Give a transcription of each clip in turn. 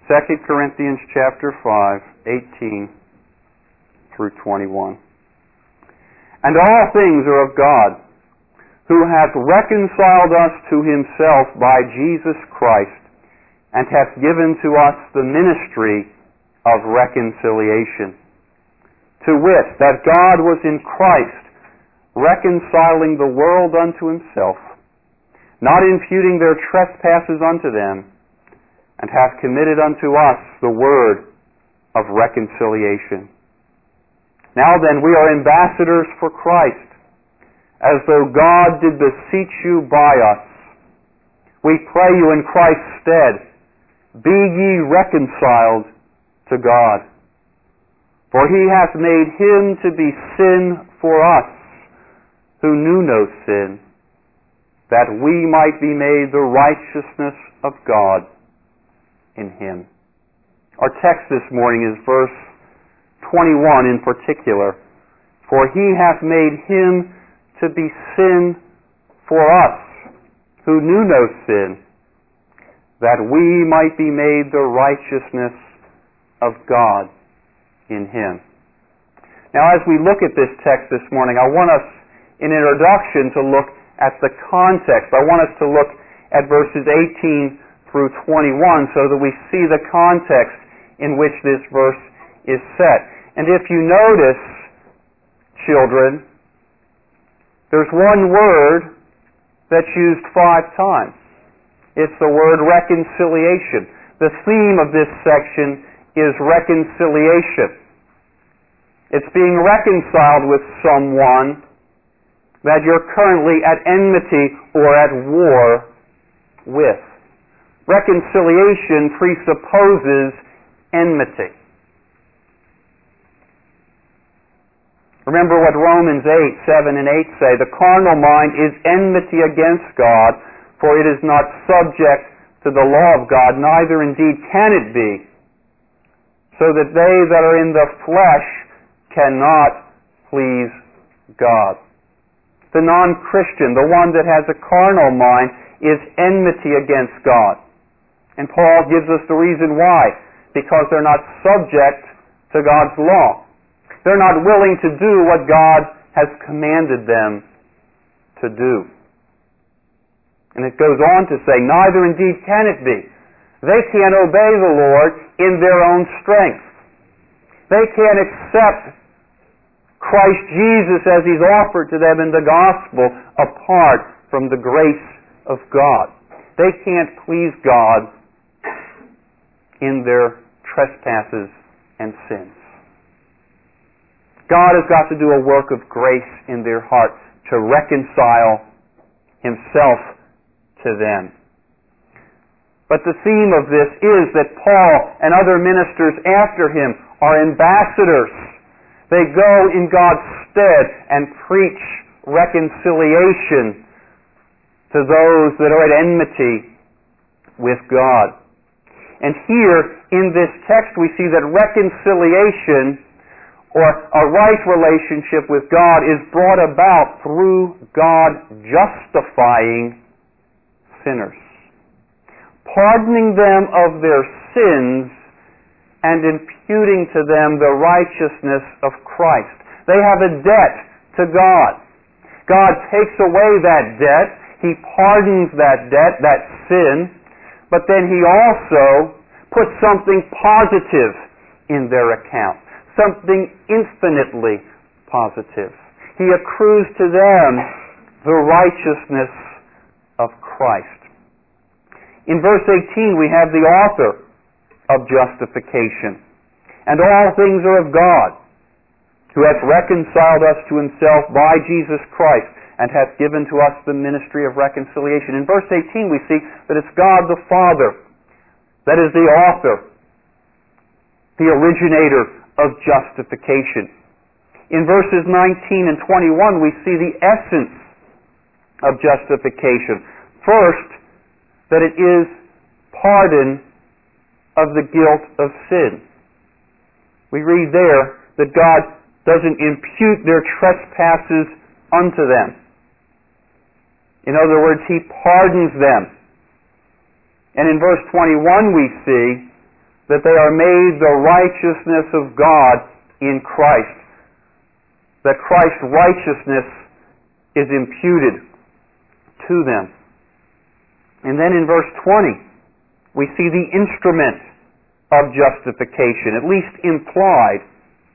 2 Corinthians chapter 5, 18 through 21. And all things are of God, who hath reconciled us to himself by Jesus Christ, and hath given to us the ministry of reconciliation. To wit, that God was in Christ, reconciling the world unto himself, not imputing their trespasses unto them, and hath committed unto us the word of reconciliation. Now then, we are ambassadors for Christ, as though God did beseech you by us. We pray you in Christ's stead, be ye reconciled to God. For he hath made him to be sin for us, who knew no sin, that we might be made the righteousness of God in him. Our text this morning is verse 21 in particular. For he hath made him to be sin for us, who knew no sin, that we might be made the righteousness of God in him. Now, as we look at this text this morning, I want us, in introduction, to look at the context. I want us to look at verses 18 through 21 so that we see the context in which this verse is set. And if you notice, children, there's one word that's used 5 times. It's the word reconciliation. The theme of this section is reconciliation. It's being reconciled with someone that you're currently at enmity or at war with. Reconciliation presupposes enmity. Remember what Romans 8, 7 and 8 say. The carnal mind is enmity against God, for it is not subject to the law of God, neither indeed can it be, so that they that are in the flesh cannot please God. The non-Christian, the one that has a carnal mind, is enmity against God. And Paul gives us the reason why. Because they're not subject to God's law. They're not willing to do what God has commanded them to do. And it goes on to say, neither indeed can it be. They can't obey the Lord in their own strength. They can't accept Christ Jesus as he's offered to them in the gospel apart from the grace of God. They can't please God in their trespasses and sins. God has got to do a work of grace in their heart to reconcile himself to them. But the theme of this is that Paul and other ministers after him are ambassadors. They go in God's stead and preach reconciliation to those that are at enmity with God. And here in this text we see that reconciliation, or a right relationship with God, is brought about through God justifying sinners, pardoning them of their sins and imputing to them the righteousness of Christ. They have a debt to God. God takes away that debt. He pardons that debt, that sin, but then he also puts something positive in their account. Something infinitely positive. He accrues to them the righteousness of Christ. In verse 18 we have the author of justification. And all things are of God, who hath reconciled us to himself by Jesus Christ, and hath given to us the ministry of reconciliation. In verse 18 we see that it's God the Father that is the author, the originator of justification. In verses 19 and 21 we see the essence of justification. First, that it is pardon of the guilt of sin. We read there that God doesn't impute their trespasses unto them. In other words, he pardons them. And in verse 21 we see that they are made the righteousness of God in Christ. That Christ's righteousness is imputed to them. And then in verse 20, we see the instrument of justification, at least implied.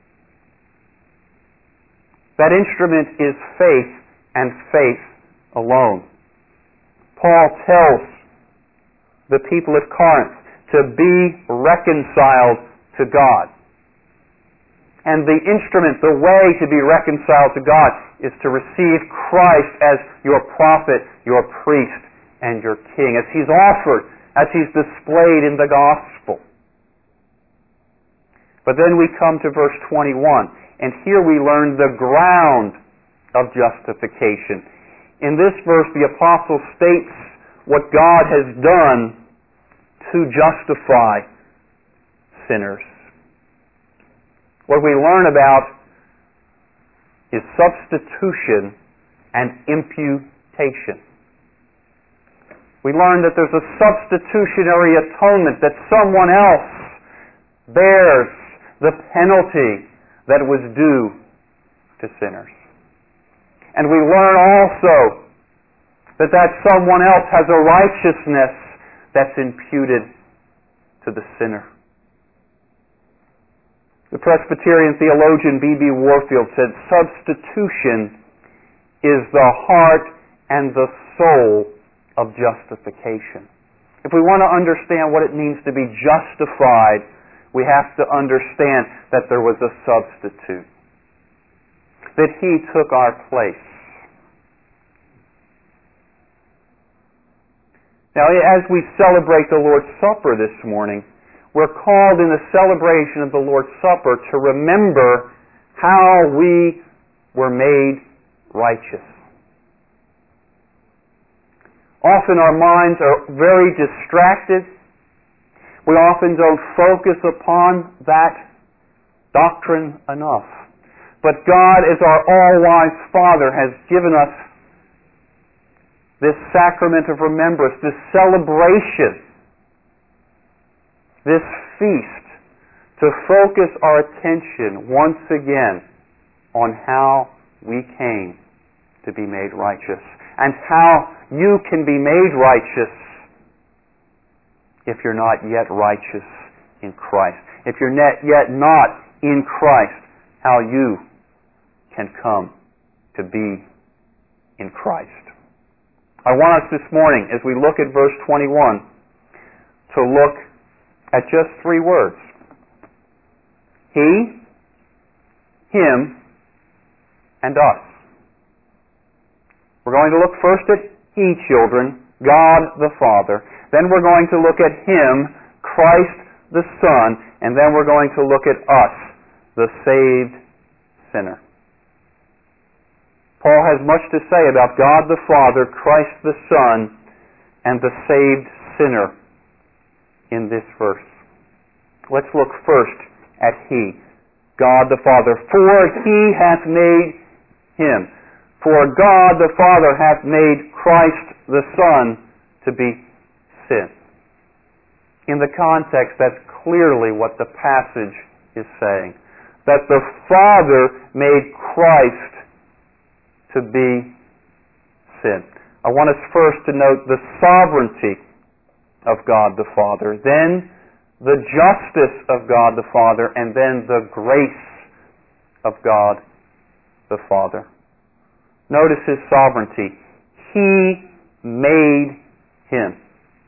That instrument is faith and faith alone. Paul tells the people at Corinth to be reconciled to God. And the instrument, the way to be reconciled to God, is to receive Christ as your prophet, your priest, and your king, as He's offered, as He's displayed in the gospel. But then we come to verse 21, and here we learn the ground of justification. In this verse, the apostle states what God has done to justify sinners. What we learn about is substitution and imputation. We learn that there's a substitutionary atonement, that someone else bears the penalty that was due to sinners. And we learn also that someone else has a righteousness that's imputed to the sinner. The Presbyterian theologian B.B. Warfield said, substitution is the heart and the soul of justification. If we want to understand what it means to be justified, we have to understand that there was a substitute, that He took our place. Now, as we celebrate the Lord's Supper this morning, we're called in the celebration of the Lord's Supper to remember how we were made righteous. Often our minds are very distracted. We often don't focus upon that doctrine enough. But God, as our all-wise Father, has given us this sacrament of remembrance, this celebration, this feast, to focus our attention once again on how we came to be made righteous, and how you can be made righteous if you're not yet righteous in Christ. If you're yet not in Christ, how you can come to be in Christ. I want us this morning, as we look at verse 21, to look at just three words. He, Him, and us. We're going to look first at He, children, God the Father. Then we're going to look at Him, Christ the Son. And then we're going to look at us, the saved sinner. Paul has much to say about God the Father, Christ the Son, and the saved sinner in this verse. Let's look first at He, God the Father. For He hath made Him. For God the Father hath made Christ the Son to be sin. In the context, that's clearly what the passage is saying. That the Father made Christ to be sin. I want us first to note the sovereignty of God the Father, then the justice of God the Father, and then the grace of God the Father. Notice His sovereignty. He made Him.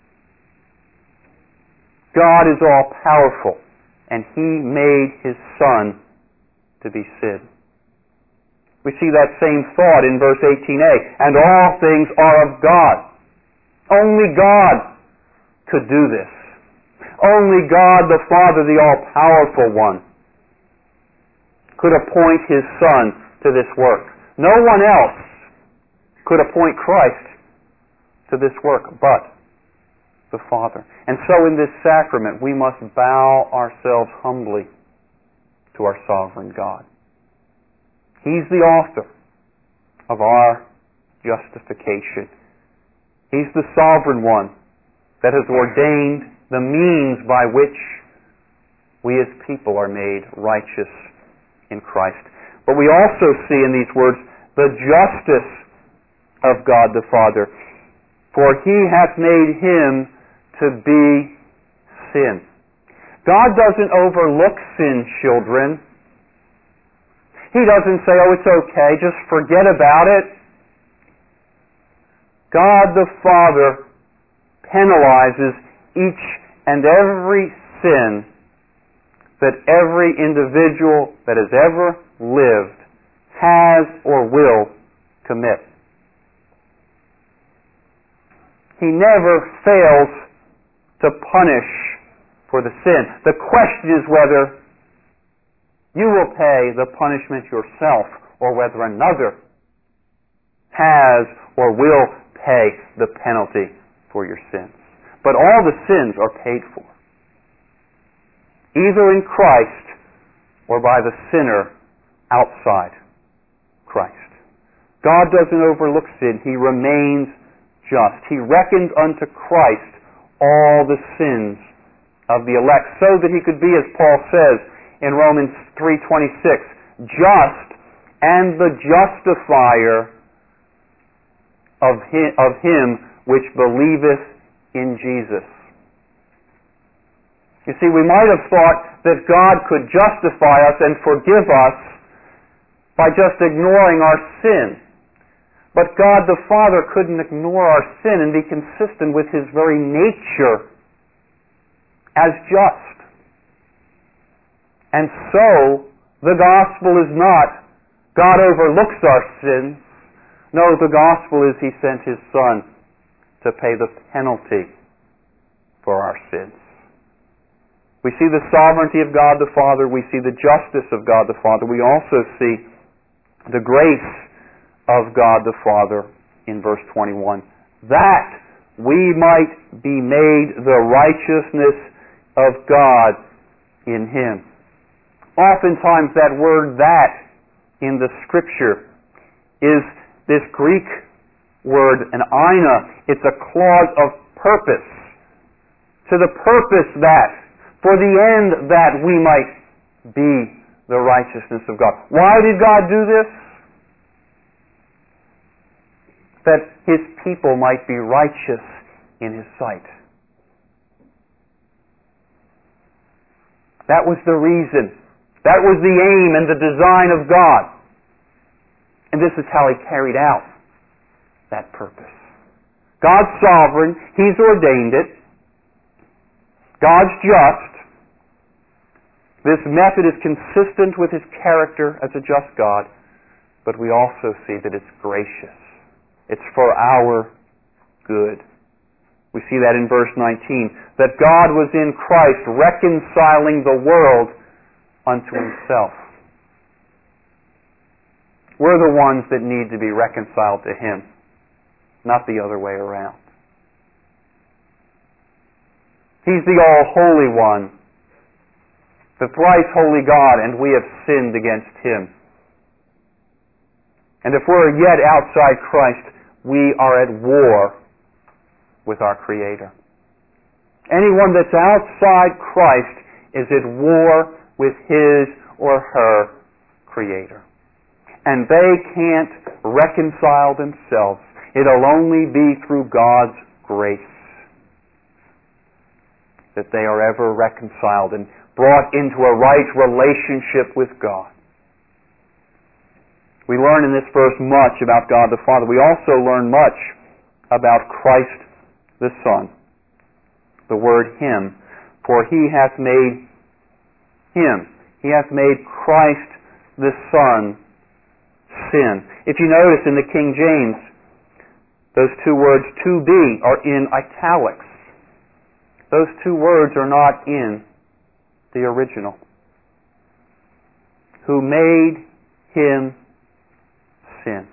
God is all-powerful, and He made His Son to be sin. We see that same thought in verse 18a. And all things are of God. Only God could do this. Only God the Father, the all-powerful one, could appoint His Son to this work. No one else could appoint Christ to this work but the Father. And so in this sacrament we must bow ourselves humbly to our sovereign God. He's the author of our justification. He's the sovereign one that has ordained the means by which We as people are made righteous in Christ. But we also see in these words the justice of God the Father. For He hath made Him to be sin. God doesn't overlook sin, children. He doesn't say, oh, it's okay, just forget about it. God the Father penalizes each and every sin that every individual that has ever lived has or will commit. He never fails to punish for the sin. The question is whether you will pay the punishment yourself or whether another has or will pay the penalty for your sins. But all the sins are paid for, either in Christ or by the sinner outside Christ. God doesn't overlook sin. He remains just. He reckons unto Christ all the sins of the elect, so that He could be, as Paul says in Romans 3:26, just and the justifier of him which believeth in Jesus. You see, we might have thought that God could justify us and forgive us by just ignoring our sin. But God the Father couldn't ignore our sin and be consistent with His very nature as just. And so, the gospel is not God overlooks our sins. No, the gospel is He sent His Son to pay the penalty for our sins. We see the sovereignty of God the Father. We see the justice of God the Father. We also see the grace of God the Father in verse 21. That we might be made the righteousness of God in Him. Oftentimes that word "that" in the Scripture is this Greek word, an "aina." It's a clause of purpose. To the purpose that, for the end that we might be the righteousness of God. Why did God do this? That His people might be righteous in His sight. That was the reason. That was the aim and the design of God. And this is how He carried out that purpose. God's sovereign. He's ordained it. God's just. This method is consistent with His character as a just God, but we also see that it's gracious. It's for our good. We see that in verse 19, that God was in Christ reconciling the world unto Himself. We're the ones that need to be reconciled to Him, not the other way around. He's the all-holy one, the thrice holy God, and we have sinned against Him. And if we're yet outside Christ, we are at war with our Creator. Anyone that's outside Christ is at war with his or her Creator. And they can't reconcile themselves. It'll only be through God's grace that they are ever reconciled and brought into a right relationship with God. We learn in this verse much about God the Father. We also learn much about Christ the Son. The word Him. For He hath made Him. He hath made Christ the Son sin. If you notice in the King James, those two words "to be" are in italics. Those two words are not in the original. Who made Him sin.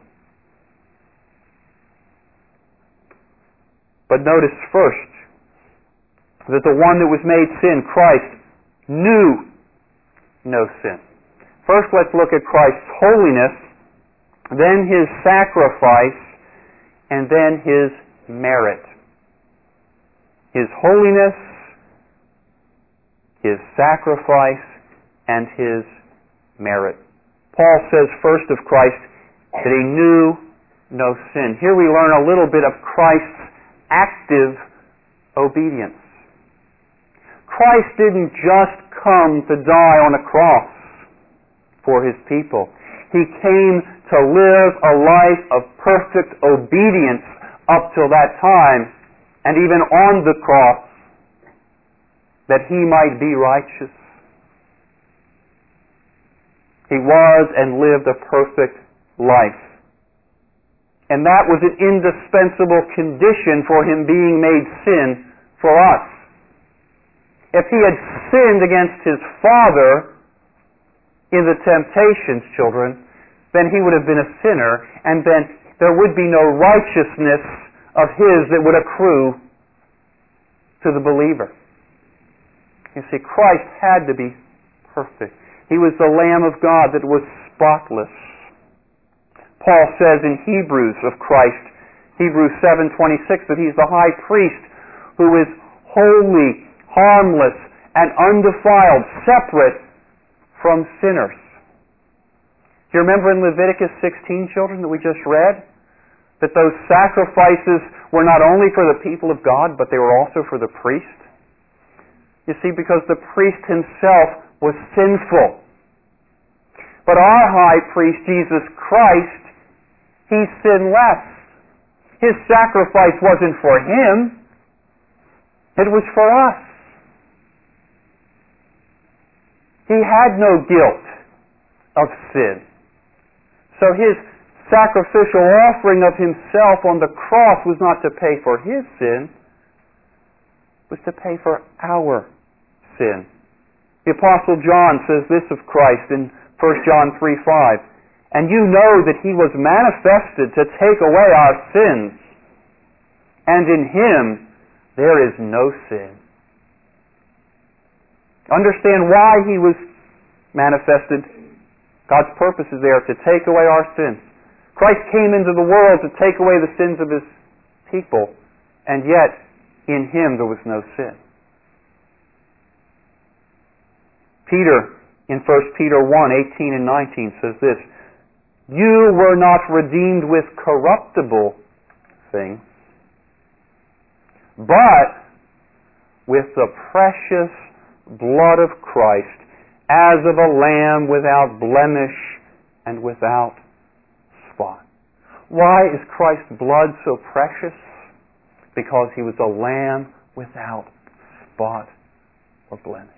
But notice first that the one that was made sin, Christ, knew no sin. First, let's look at Christ's holiness, then His sacrifice, and then His merit. His holiness, His sacrifice, and His merit. Paul says first of Christ that He knew no sin. Here we learn a little bit of Christ's active obedience. Christ didn't just come to die on a cross for His people. He came to live a life of perfect obedience up till that time, and even on the cross, that He might be righteous. He was and lived a perfect life. And that was an indispensable condition for Him being made sin for us. If He had sinned against His Father in the temptations, children, then He would have been a sinner, and then there would be no righteousness of His that would accrue to the believer. You see, Christ had to be perfect. He was the Lamb of God that was spotless. Paul says in Hebrews of Christ, Hebrews 7:26, that He's the high priest who is holy, harmless, and undefiled, separate from sinners. Do you remember in Leviticus 16, children, that we just read? That those sacrifices were not only for the people of God, but they were also for the priest? You see, because the priest himself was sinful. But our high priest, Jesus Christ, He's sinless. His sacrifice wasn't for Him. It was for us. He had no guilt of sin. So His sacrificial offering of Himself on the cross was not to pay for His sin, it was to pay for our sin. The Apostle John says this of Christ in 1 John 3:5, "And you know that He was manifested to take away our sins, and in Him there is no sin." Understand why He was manifested. God's purpose is there to take away our sins. Christ came into the world to take away the sins of His people, and yet in Him there was no sin. Peter, in 1 Peter 1:18 and 19 says this, "You were not redeemed with corruptible things, but with the precious blood of Christ, as of a lamb without blemish and without spot." Why is Christ's blood so precious? Because He was a lamb without spot or blemish.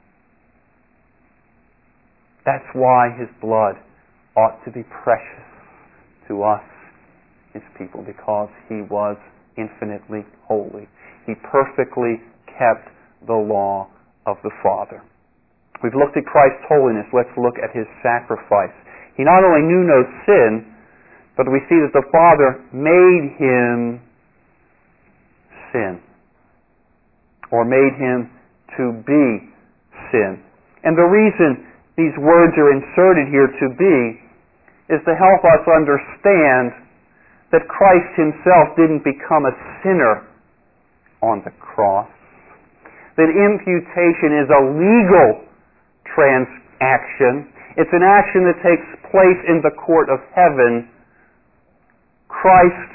That's why His blood ought to be precious to us, His people, because He was infinitely holy. He perfectly kept the law of the Father. We've looked at Christ's holiness. Let's look at His sacrifice. He not only knew no sin, but we see that the Father made Him sin, or made Him to be sin. And the reason these words are inserted here, "to be," is to help us understand that Christ Himself didn't become a sinner on the cross. That imputation is a legal transaction. It's an action that takes place in the court of heaven. Christ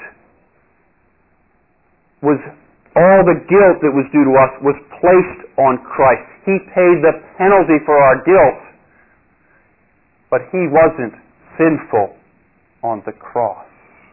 was, all the guilt that was due to us was placed on Christ. He paid the penalty for our guilt, but He wasn't sinful on the cross.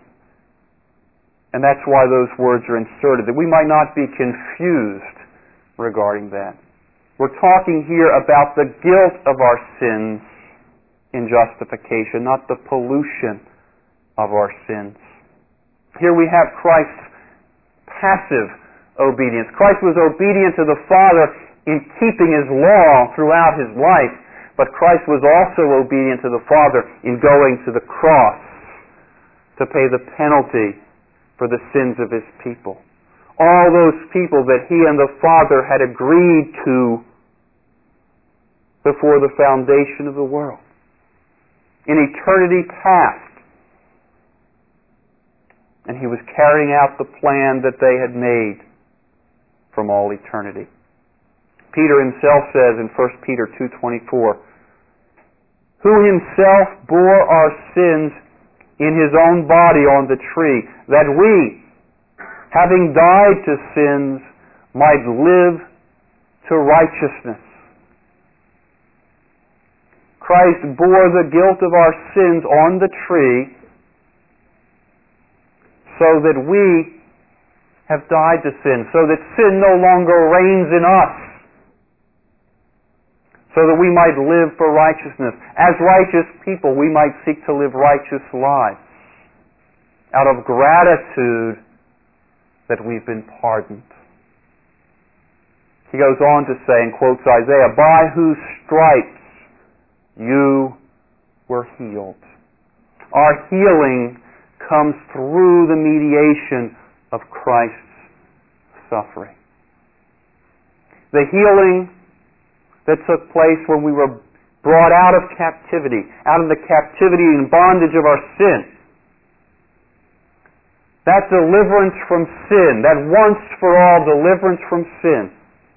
And that's why those words are inserted, that we might not be confused regarding that. We're talking here about the guilt of our sins in justification, not the pollution of our sins. Here we have Christ's passive obedience. Christ was obedient to the Father in keeping His law throughout His life, but Christ was also obedient to the Father in going to the cross to pay the penalty for the sins of His people. All those people that He and the Father had agreed to before the foundation of the world. In eternity past. And He was carrying out the plan that they had made from all eternity. Peter himself says in 1 Peter 2:24, who himself bore our sins in his own body on the tree, that we, having died to sins, might live to righteousness. Christ bore the guilt of our sins on the tree so that we have died to sin, so that sin no longer reigns in us, so that we might live for righteousness. As righteous people, we might seek to live righteous lives out of gratitude that we've been pardoned. He goes on to say, and quotes Isaiah, by whose stripes you were healed. Our healing comes through the mediation of Christ's suffering. The healing that took place when we were brought out of captivity, out of the captivity and bondage of our sin. That deliverance from sin, that once for all deliverance from sin,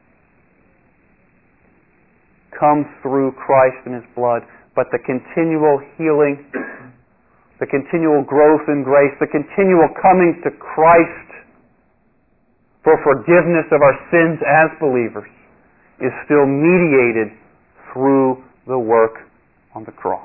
comes through Christ and His blood. But the continual healing, the continual growth in grace, the continual coming to Christ for forgiveness of our sins as believers is still mediated through the work on the cross.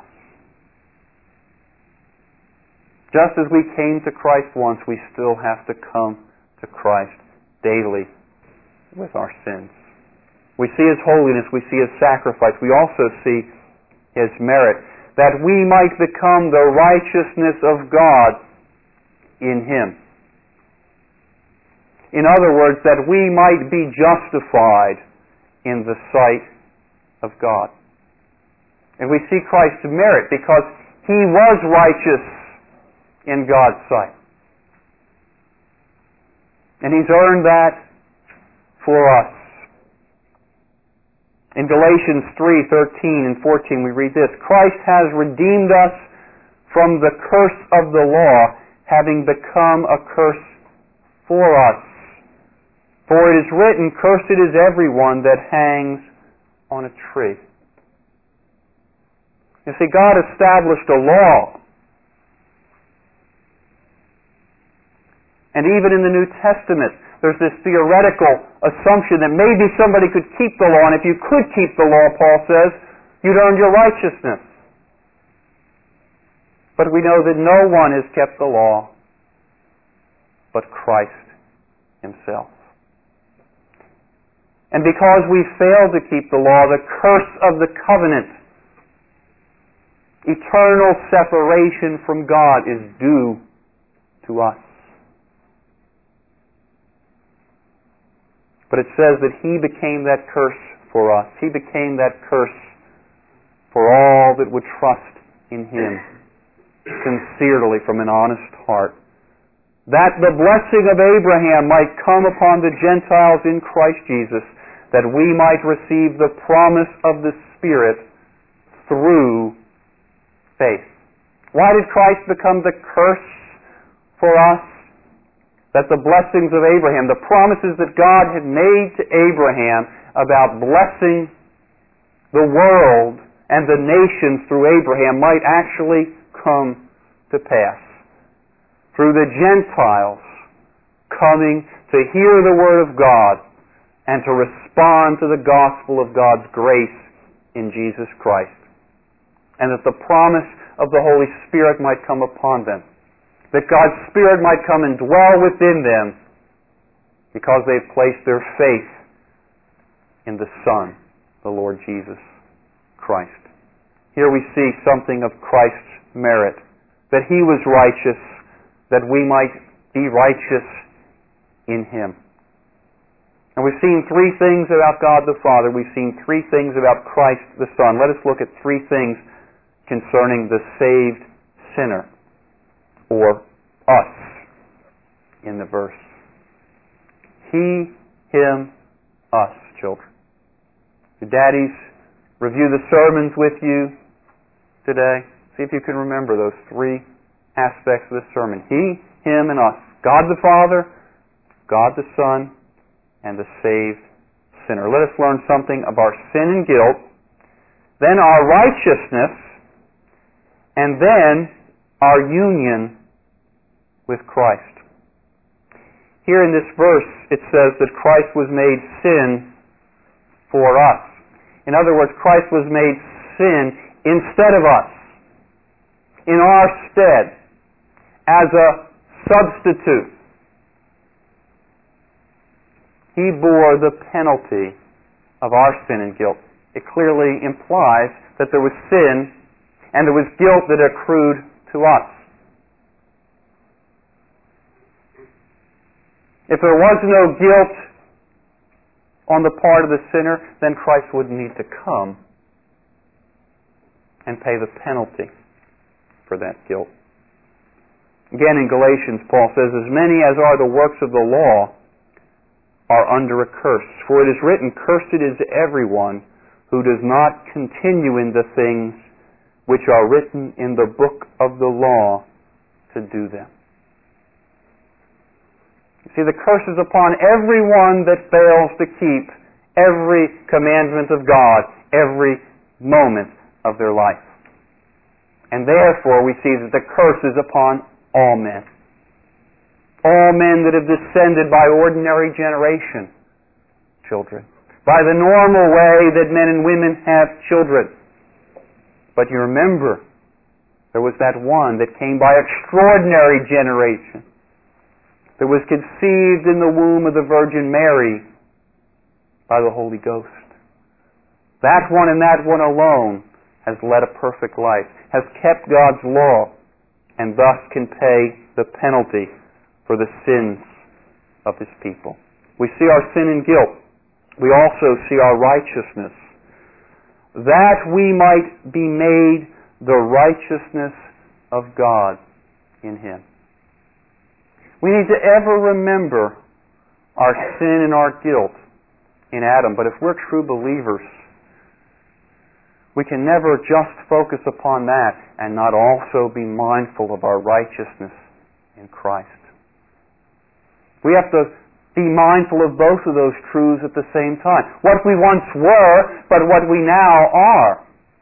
Just as we came to Christ once, we still have to come to Christ daily with our sins. We see His holiness, we see His sacrifice, we also see His merit, that we might become the righteousness of God in Him. In other words, that we might be justified in the sight of God. And we see Christ's merit because He was righteous in God's sight. And He's earned that for us. In Galatians 3:13 and 14 we read this, Christ has redeemed us from the curse of the law, having become a curse for us. For it is written, cursed is everyone that hangs on a tree. You see, God established a law. And even in the New Testament, there's this theoretical assumption that maybe somebody could keep the law, and if you could keep the law, Paul says, you'd earn your righteousness. But we know that no one has kept the law but Christ Himself. And because we fail to keep the law, the curse of the covenant, eternal separation from God, is due to us. But it says that He became that curse for us. He became that curse for all that would trust in Him sincerely from an honest heart. That the blessing of Abraham might come upon the Gentiles in Christ Jesus, that we might receive the promise of the Spirit through faith. Why did Christ become the curse for us? That the blessings of Abraham, the promises that God had made to Abraham about blessing the world and the nations through Abraham might actually come to pass. Through the Gentiles coming to hear the Word of God and to respond to the gospel of God's grace in Jesus Christ. And that the promise of the Holy Spirit might come upon them. That God's Spirit might come and dwell within them because they've placed their faith in the Son, the Lord Jesus Christ. Here we see something of Christ's merit. That He was righteous, that we might be righteous in Him. And we've seen three things about God the Father. We've seen three things about Christ the Son. Let us look at three things concerning the saved sinner, or us, in the verse. He, him, us, children. Your daddies review the sermons with you today. See if you can remember those three aspects of the sermon. He, him, and us. God the Father, God the Son, and the saved sinner. Let us learn something of our sin and guilt, then our righteousness, and then our union with Christ. Here in this verse, it says that Christ was made sin for us. In other words, Christ was made sin instead of us, in our stead, as a substitute. He bore the penalty of our sin and guilt. It clearly implies that there was sin and there was guilt that accrued to us. If there was no guilt on the part of the sinner, then Christ wouldn't need to come and pay the penalty for that guilt. Again, in Galatians, Paul says, "As many as are the works of the law are under a curse. For it is written, Cursed is everyone who does not continue in the things which are written in the book of the law to do them." You see, the curse is upon everyone that fails to keep every commandment of God every moment of their life. And therefore we see that the curse is upon all men. All men that have descended by ordinary generation, children. By the normal way that men and women have children. But you remember, there was that one that came by extraordinary generation, that was conceived in the womb of the Virgin Mary by the Holy Ghost. That one and that one alone has led a perfect life, has kept God's law, and thus can pay the penalty for the sins of His people. We see our sin and guilt. We also see our righteousness, that we might be made the righteousness of God in Him. We need to ever remember our sin and our guilt in Adam. But if we're true believers, we can never just focus upon that and not also be mindful of our righteousness in Christ. We have to be mindful of both of those truths at the same time. What we once were, but what we now are.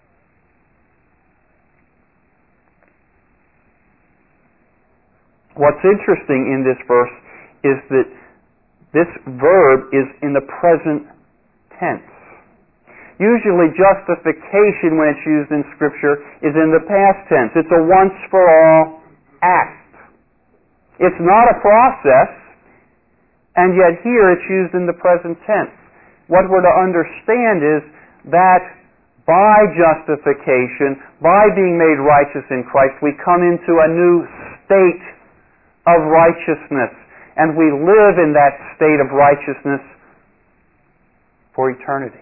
What's interesting in this verse is that this verb is in the present tense. Usually justification, when it's used in Scripture, is in the past tense. It's a once-for-all act. It's not a process, and yet here it's used in the present tense. What we're to understand is that by justification, by being made righteous in Christ, we come into a new state of righteousness, and we live in that state of righteousness for eternity.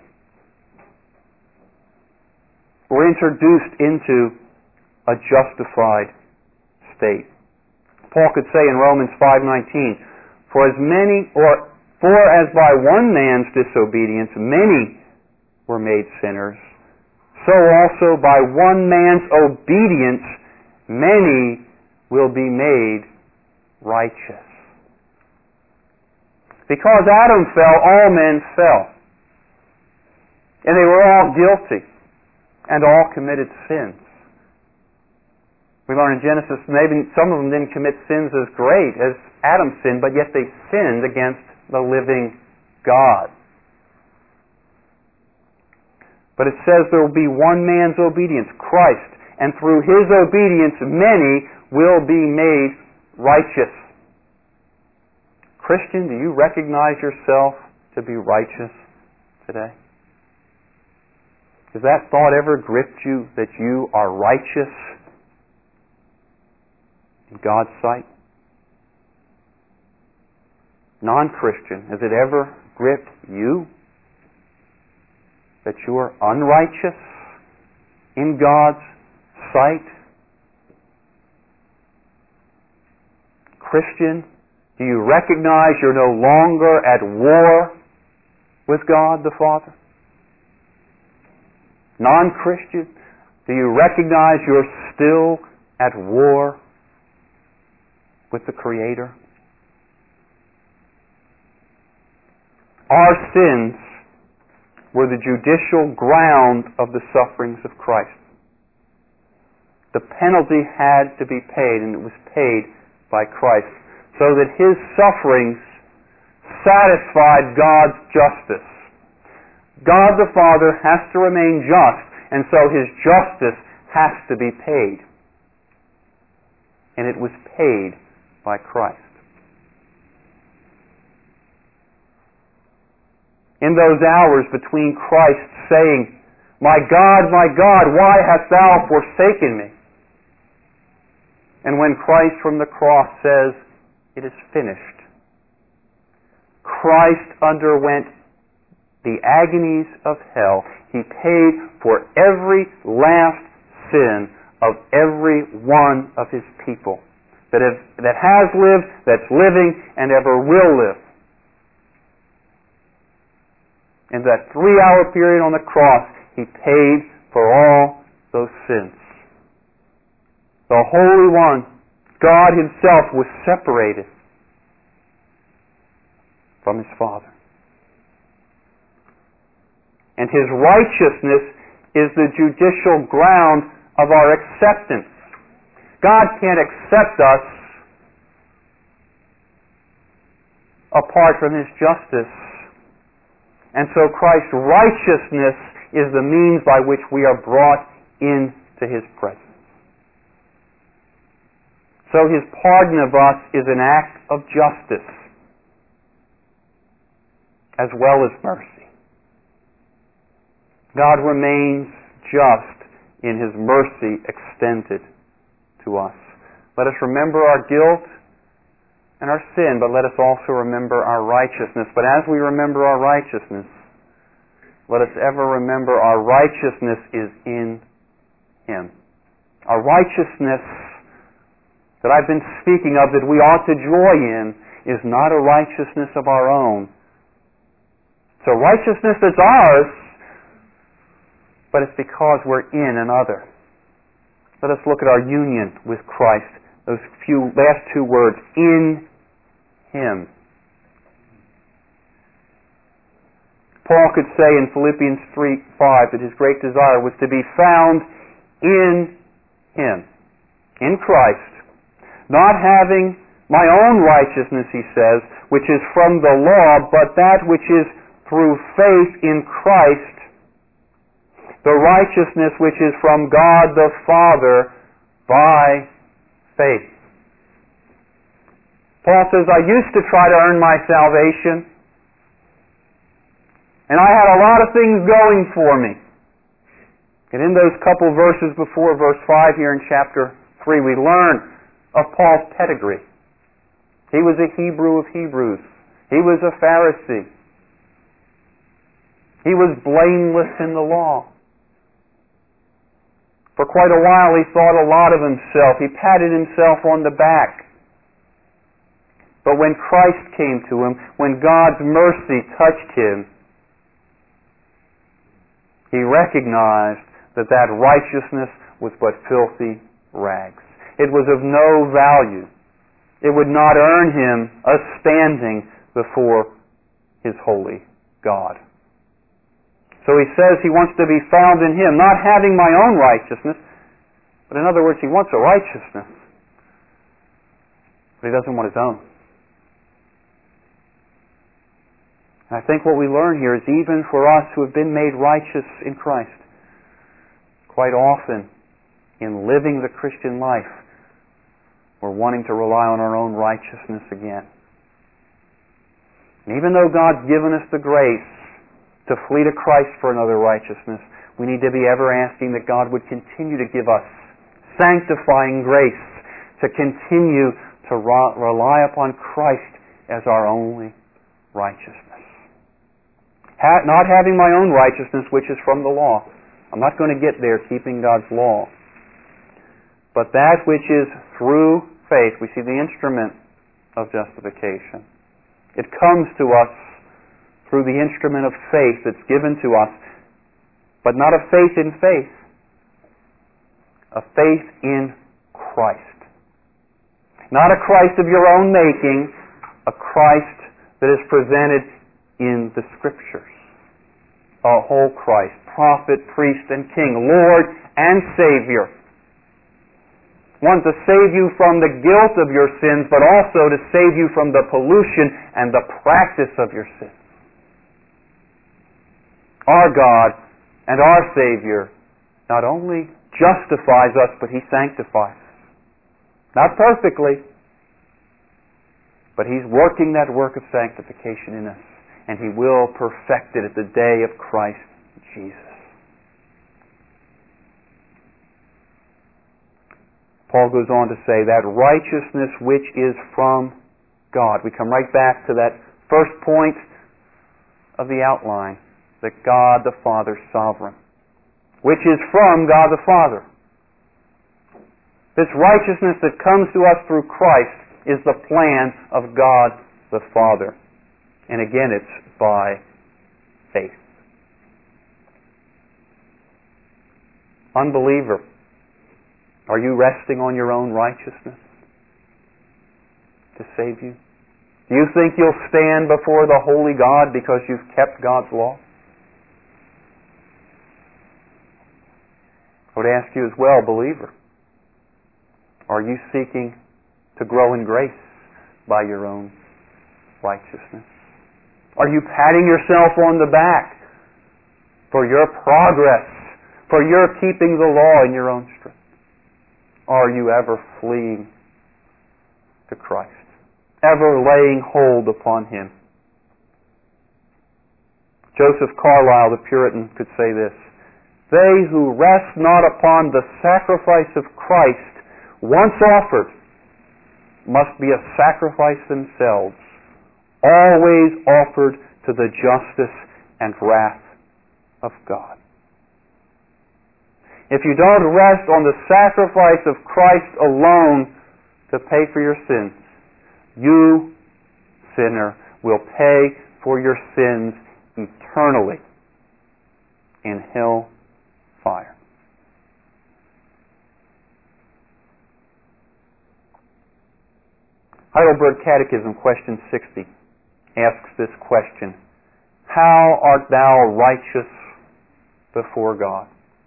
We're introduced into a justified state. Paul could say in Romans 5:19, For as by one man's disobedience many were made sinners, so also by one man's obedience many will be made righteous. Because Adam fell, all men fell. And they were all guilty and all committed sins. We learn in Genesis, maybe some of them didn't commit sins as great as Adam sinned, but yet they sinned against the living God. But it says there will be one man's obedience, Christ, and through His obedience many will be made righteous. Christian, do you recognize yourself to be righteous today? Has that thought ever gripped you that you are righteous in God's sight? Non-Christian, has it ever gripped you that you are unrighteous in God's sight? Christian, do you recognize you're no longer at war with God the Father? Non-Christian, do you recognize you're still at war with the Creator? Our sins were the judicial ground of the sufferings of Christ. The penalty had to be paid, and it was paid by Christ, so that His sufferings satisfied God's justice. God the Father has to remain just, and so His justice has to be paid. And it was paid by Christ. In those hours between Christ saying, my God, why hast thou forsaken me?" and when Christ from the cross says, "It is finished," Christ underwent the agonies of hell. He paid for every last sin of every one of His people that has lived, that's living, and ever will live. In that 3-hour period on the cross, He paid for all those sins. The Holy One, God Himself, was separated from His Father. And His righteousness is the judicial ground of our acceptance. God can't accept us apart from His justice. And so Christ's righteousness is the means by which we are brought into His presence. So His pardon of us is an act of justice as well as mercy. God remains just in His mercy extended to us. Let us remember our guilt and our sin, but let us also remember our righteousness. But as we remember our righteousness, let us ever remember our righteousness is in Him. Our righteousness that I've been speaking of, that we ought to joy in, is not a righteousness of our own. It's a righteousness that's ours, but it's because we're in another. Let us look at our union with Christ. Those last two words, in Him. Paul could say in Philippians 3:5 that his great desire was to be found in Him, in Christ, not having my own righteousness, he says, which is from the law, but that which is through faith in Christ, the righteousness which is from God the Father by faith. Paul says, I used to try to earn my salvation, and I had a lot of things going for me. And in those couple verses before verse 5 here in chapter 3, we learn of Paul's pedigree. He was a Hebrew of Hebrews. He was a Pharisee. He was blameless in the law. For quite a while he thought a lot of himself. He patted himself on the back. But when Christ came to him, when God's mercy touched him, he recognized that that righteousness was but filthy rags. It was of no value. It would not earn him a standing before his holy God. So he says he wants to be found in Him, not having my own righteousness, but in other words, he wants a righteousness, but he doesn't want his own. And I think what we learn here is even for us who have been made righteous in Christ, quite often in living the Christian life, we're wanting to rely on our own righteousness again. And even though God's given us the grace to flee to Christ for another righteousness, we need to be ever asking that God would continue to give us sanctifying grace, to continue to rely upon Christ as our only righteousness. Not having my own righteousness, which is from the law. I'm not going to get there keeping God's law. But that which is through faith, we see the instrument of justification. It comes to us through the instrument of faith that's given to us, but not a faith in faith, a faith in Christ. Not a Christ of your own making, a Christ that is presented in the Scriptures. a whole Christ, prophet, priest, and king, Lord and Savior. One to save you from the guilt of your sins, but also to save you from the pollution and the practice of your sins. Our God and our Savior not only justifies us, but He sanctifies us. Not perfectly, but He's working that work of sanctification in us, and He will perfect it at the day of Christ Jesus. Paul goes on to say that righteousness which is from God. We come right back to that first point of the outline, that God the Father is sovereign, which is from God the Father. This righteousness that comes to us through Christ is the plan of God the Father. And again, it's by faith. Unbeliever, are you resting on your own righteousness to save you? Do you think you'll stand before the holy God because you've kept God's law? I would ask you as well, believer, are you seeking to grow in grace by your own righteousness? Are you patting yourself on the back for your progress, for your keeping the law in your own strength? Are you ever fleeing to Christ, ever laying hold upon Him? Joseph Carlyle, the Puritan, could say this: "They who rest not upon the sacrifice of Christ once offered must be a sacrifice themselves, always offered to the justice and wrath of God." If you don't rest on the sacrifice of Christ alone to pay for your sins, you, sinner, will pay for your sins eternally in hell fire. Heidelberg Catechism, question 60, asks this question: how art thou righteous before God?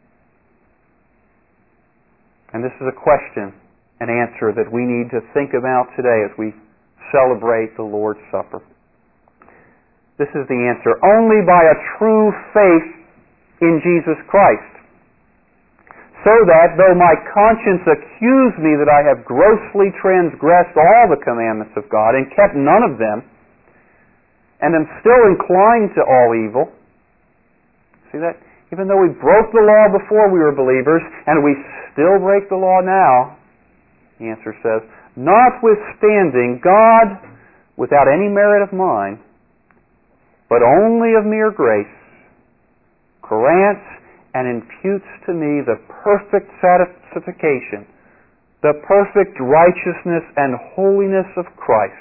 And this is a question and answer that we need to think about today as we celebrate the Lord's Supper. This is the answer: only by a true faith in Jesus Christ, so that though my conscience accuse me that I have grossly transgressed all the commandments of God and kept none of them, and am still inclined to all evil. See that? Even though we broke the law before we were believers, and we still break the law now, the answer says, notwithstanding, God, without any merit of mine, but only of mere grace, grants and imputes to me the perfect sanctification, the perfect righteousness and holiness of Christ.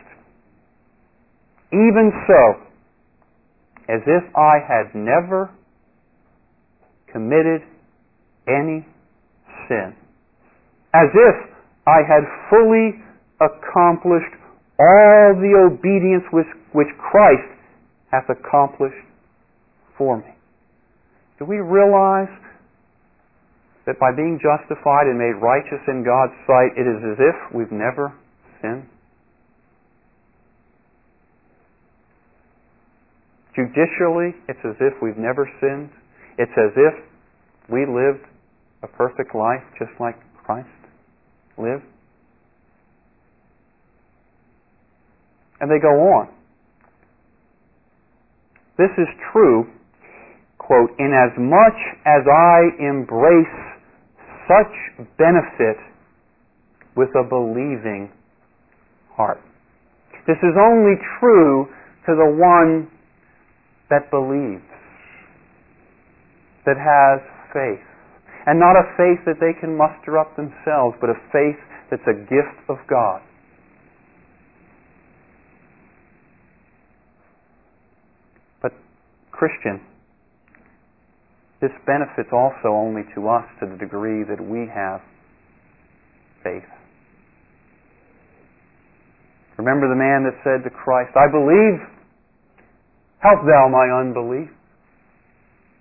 Even so, as if I had never committed any sin, as if I had fully accomplished all the obedience which Christ hath accomplished for me. Do we realize that by being justified and made righteous in God's sight, it is as if we've never sinned? Judicially, it's as if we've never sinned. It's as if we lived a perfect life just like Christ lived. And they go on. This is true, quote, inasmuch as I embrace such benefit with a believing heart. This is only true to the one that believes, that has faith. And not a faith that they can muster up themselves, but a faith that's a gift of God. But, Christian, this benefits also only to us to the degree that we have faith. Remember the man that said to Christ, I believe, help thou my unbelief.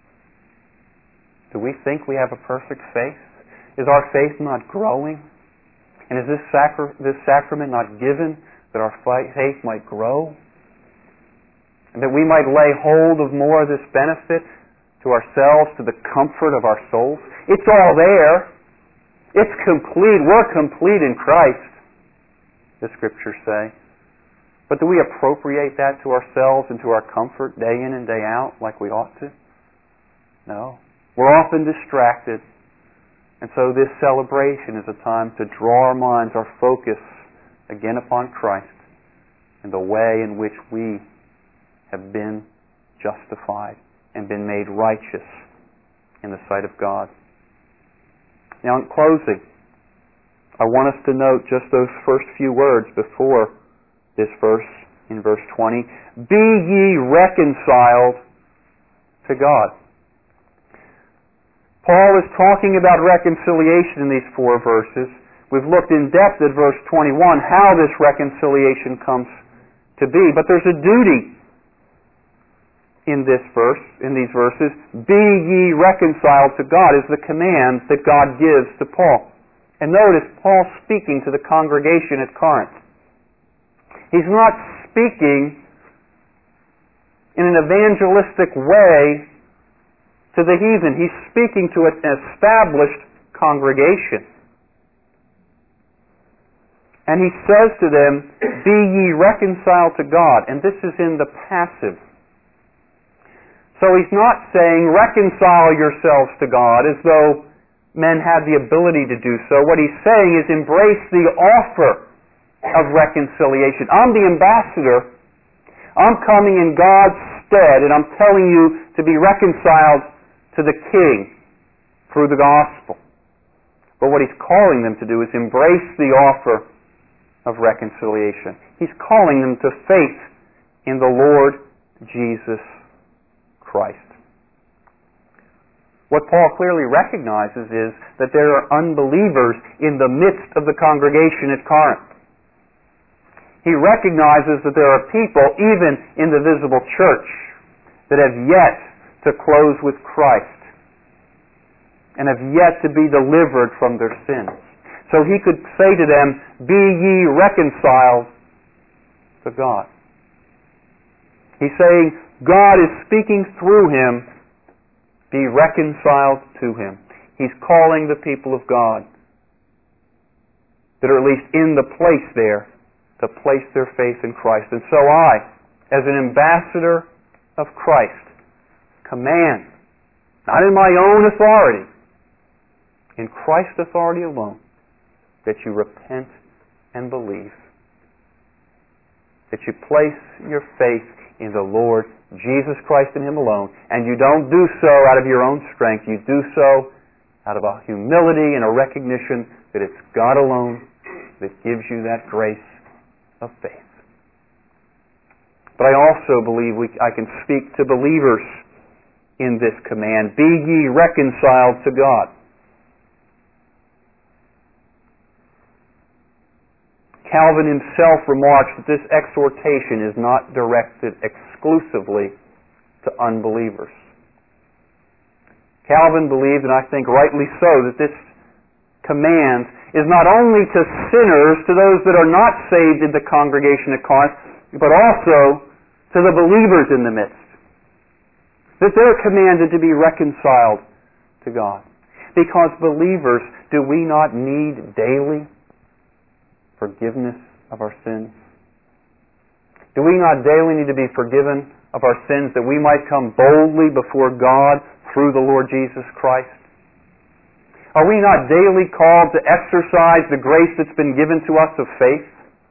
Do we think we have a perfect faith? Is our faith not growing? And is this sacrament not given that our faith might grow? And that we might lay hold of more of this benefit to ourselves, to the comfort of our souls? It's all there. It's complete. We're complete in Christ, the Scriptures say. But do we appropriate that to ourselves and to our comfort day in and day out like we ought to? No. We're often distracted. And so this celebration is a time to draw our minds, our focus again upon Christ and the way in which we have been justified and been made righteous in the sight of God. Now in closing, I want us to note just those first few words before this verse in verse 20. Be ye reconciled to God. Paul is talking about reconciliation in these 4 verses. We've looked in depth at verse 21 how this reconciliation comes to be. But there's a duty in this verse, in these verses. Be ye reconciled to God is the command that God gives to Paul. And notice Paul's speaking to the congregation at Corinth. He's not speaking in an evangelistic way to the heathen. He's speaking to an established congregation. And he says to them, be ye reconciled to God. And this is in the passive. So he's not saying reconcile yourselves to God as though men had the ability to do so. What he's saying is embrace the offer of reconciliation. I'm the ambassador. I'm coming in God's stead, and I'm telling you to be reconciled to the King through the gospel. But what he's calling them to do is embrace the offer of reconciliation. He's calling them to faith in the Lord Jesus Christ. What Paul clearly recognizes is that there are unbelievers in the midst of the congregation at Corinth. He recognizes that there are people, even in the visible church, that have yet to close with Christ and have yet to be delivered from their sins. So he could say to them, be ye reconciled to God. He's saying, God is speaking through him, be reconciled to him. He's calling the people of God that are at least in the place there to place their faith in Christ. And so I, as an ambassador of Christ, command, not in my own authority, in Christ's authority alone, that you repent and believe. That you place your faith in the Lord Jesus Christ and him alone. And you don't do so out of your own strength. You do so out of a humility and a recognition that it's God alone that gives you that grace of faith. But I also believe I can speak to believers in this command. Be ye reconciled to God. Calvin himself remarks that this exhortation is not directed exclusively to unbelievers. Calvin believed, and I think rightly so, that this command is not only to sinners, to those that are not saved in the congregation at Corinth, but also to the believers in the midst. That they're commanded to be reconciled to God. Because believers, do we not need daily forgiveness of our sins? Do we not daily need to be forgiven of our sins that we might come boldly before God through the Lord Jesus Christ? Are we not daily called to exercise the grace that's been given to us of faith?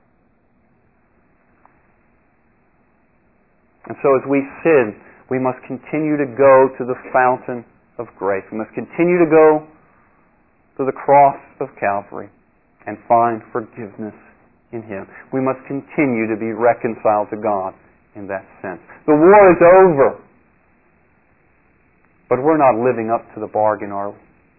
And so as we sin, we must continue to go to the fountain of grace. We must continue to go to the cross of Calvary and find forgiveness in him. We must continue to be reconciled to God in that sense. The war is over, but we're not living up to the bargain, are we?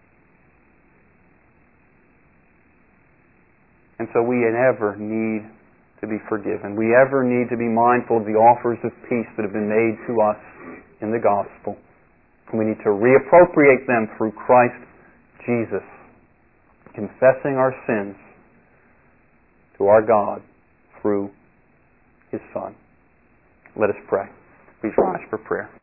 And so we ever need to be forgiven. We ever need to be mindful of the offers of peace that have been made to us in the gospel. We need to reappropriate them through Christ Jesus, confessing our sins to our God through His Son. Let us pray. Please rise for prayer.